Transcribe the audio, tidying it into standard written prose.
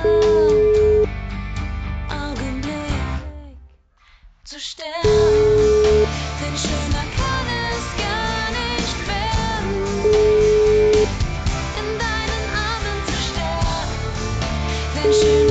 Augenblick zu sterben, denn schöner kann es gar nicht werden, in deinen Armen zu sterben, denn schöner